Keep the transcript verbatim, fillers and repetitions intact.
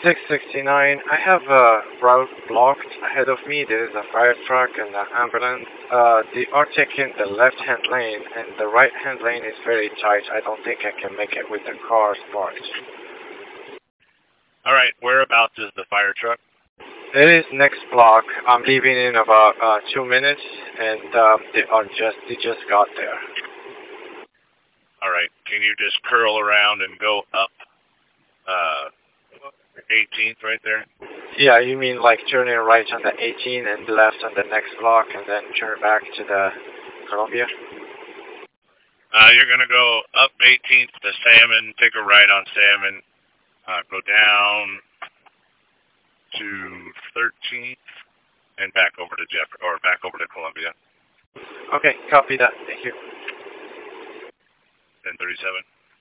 six sixty-nine, I have a route blocked ahead of me. There is a fire truck and an ambulance. Uh, they are taking the left-hand lane, and the right-hand lane is very tight. I don't think I can make it with the cars parked. All right, whereabouts is the fire truck? It is next block. I'm leaving in about uh, two minutes, and um, they are just they just got there. All right, can you just curl around and go up uh, eighteenth right there? Yeah, you mean like turning right on the eighteen and left on the next block, and then turn back to the Columbia? Uh, you're going to go up eighteenth to Salmon, take a right on Salmon, uh, go down to thirteenth, and back over to Jeff or back over to Columbia. Okay, copy that. Thank you. ten thirty-seven.